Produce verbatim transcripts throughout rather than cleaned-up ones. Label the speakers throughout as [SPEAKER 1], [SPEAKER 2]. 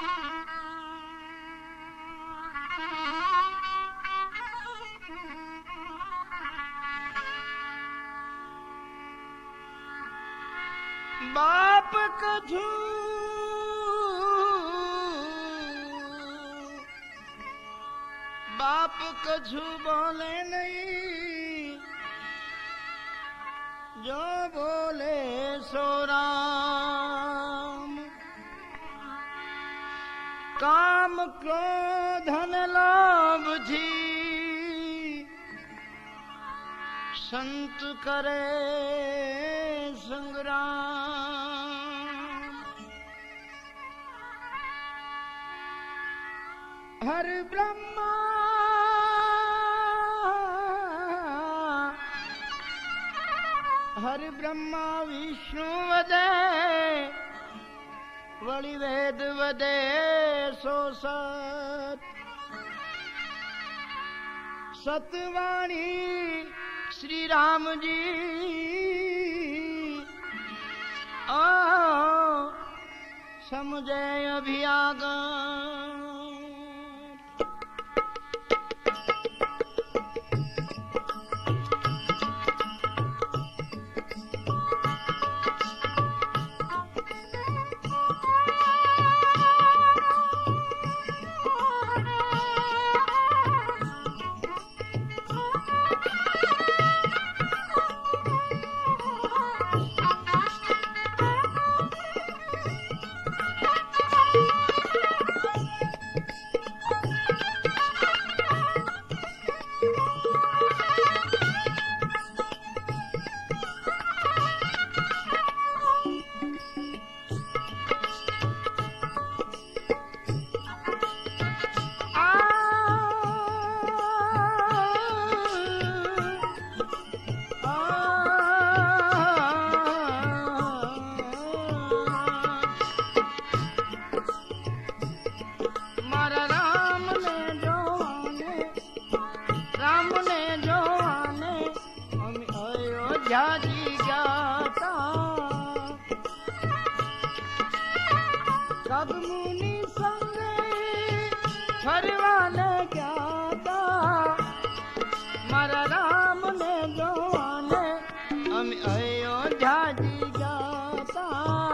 [SPEAKER 1] बाप कछु बाप कछु बोले नहीं, जो बोले सो राम। काम क्रोधन लोभ जी संत करे संग्राम। हर ब्रह्मा हर ब्रह्मा विष्णु वदे, वळि वेद वदे सो सत। सतवाणी श्री राम जी ओ समझे अभियागम। कब मुनि संग फरवाने ज्ञाता, मारा राम ने जो आने हम अयोध्या जी जाता।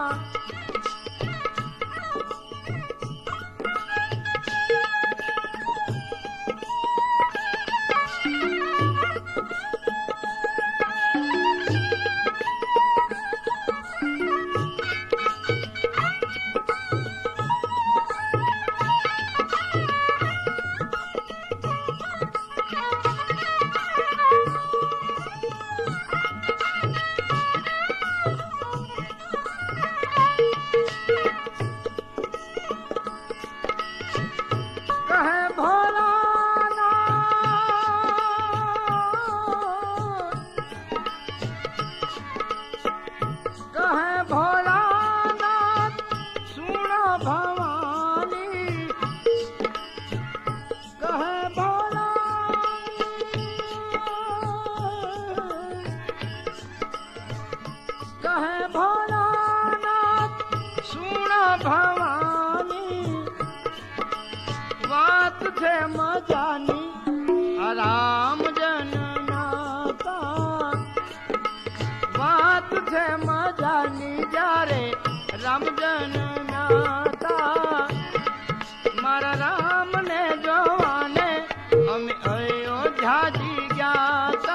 [SPEAKER 1] मजानी राम जन नाता, बात थे मजानी जारे राम जन नाता। मारा राम ने जवाने हम अयोध्या जी ज्ञाता।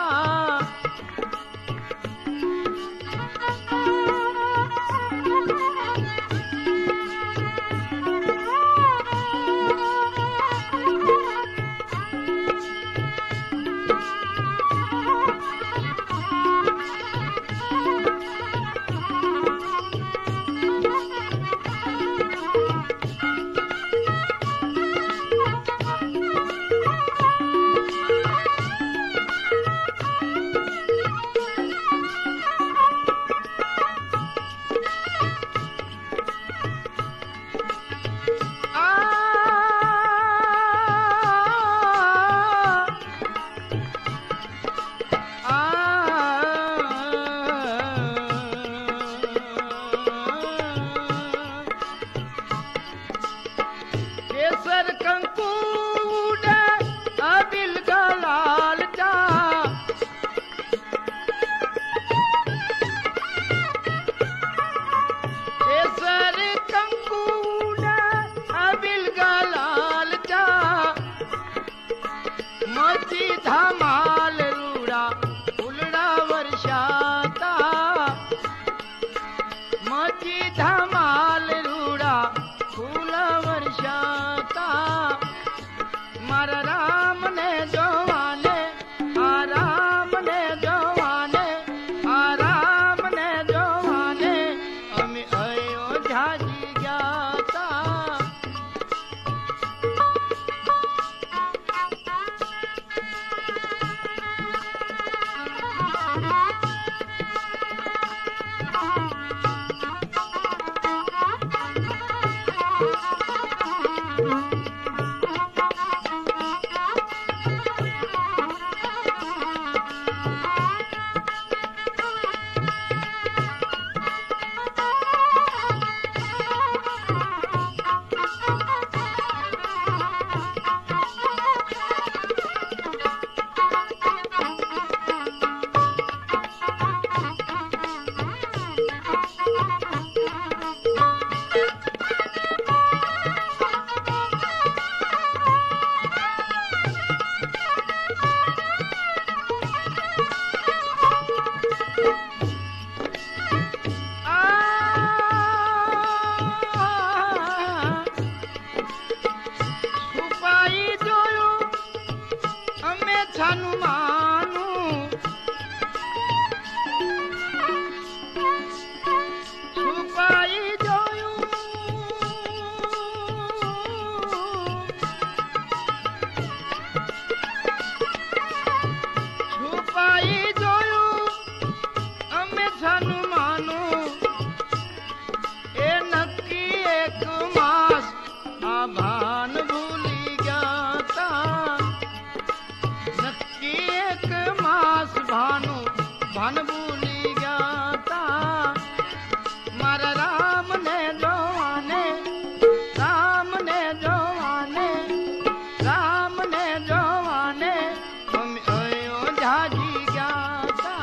[SPEAKER 1] धन भूली गया था मारा राम ने जवाने राम ने जवाने राम ने जवाने हम अयोध्या जी गया था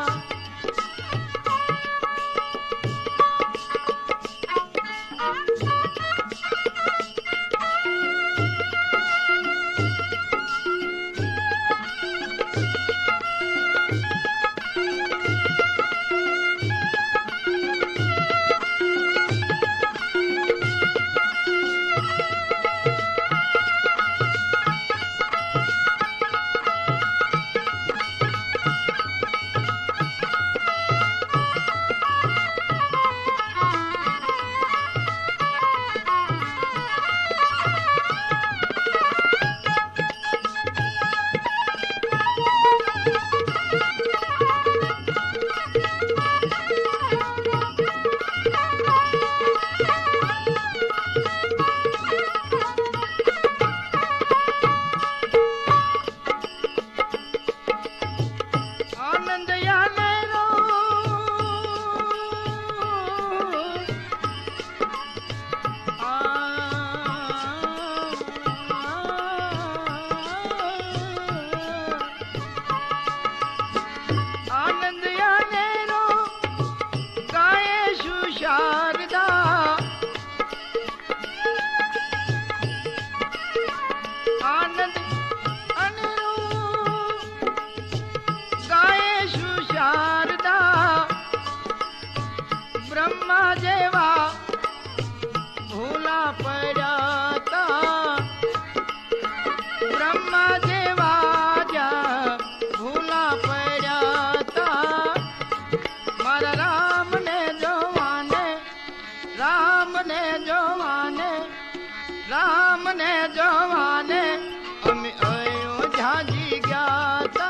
[SPEAKER 1] ब्रह्मा जेवा भूला पड़ता ब्रह्मा जेवा जा भूला पड़ता मारा राम ने जवाने राम ने जवाने राम ने जवाने हम अयोध्या जी गया था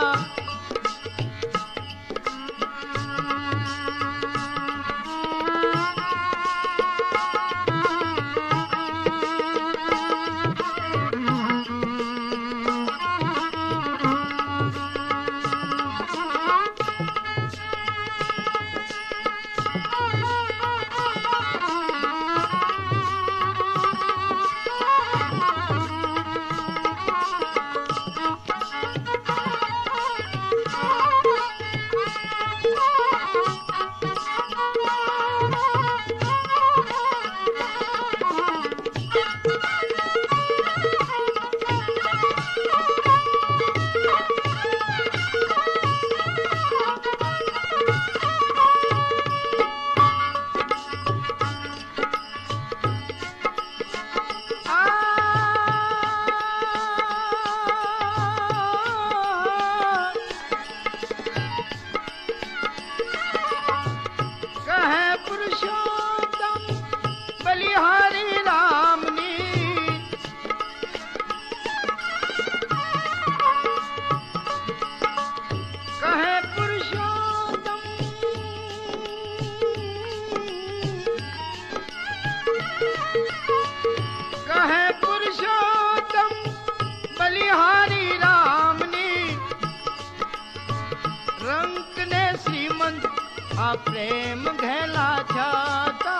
[SPEAKER 1] प्रेम घेला छाता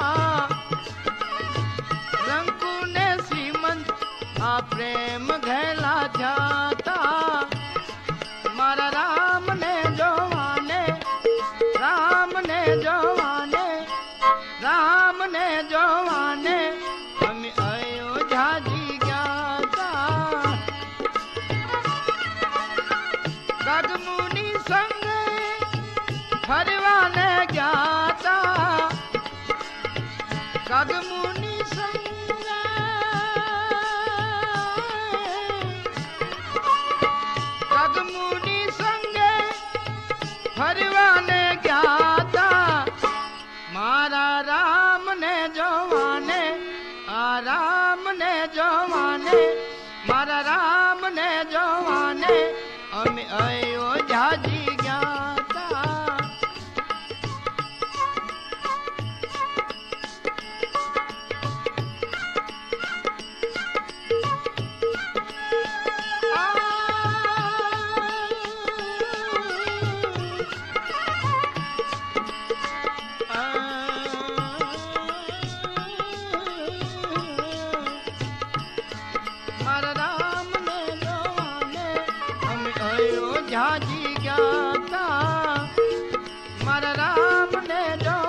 [SPEAKER 1] रंकु ने श्रीमंत आ प्रेम घेला छाता मारा राम ने जवाने राम ने जवाने राम ने जवाने हम अयोध्या जी गया था गगमुनि संग हरवाने ज्ञाता गगमुनि संग गगमुनि संग हरवाने ज्ञाता मारा राम ने जवाने आ राम ने जवाने मारा राम ने जवाने हम अयोध्या जी गया राम ने जो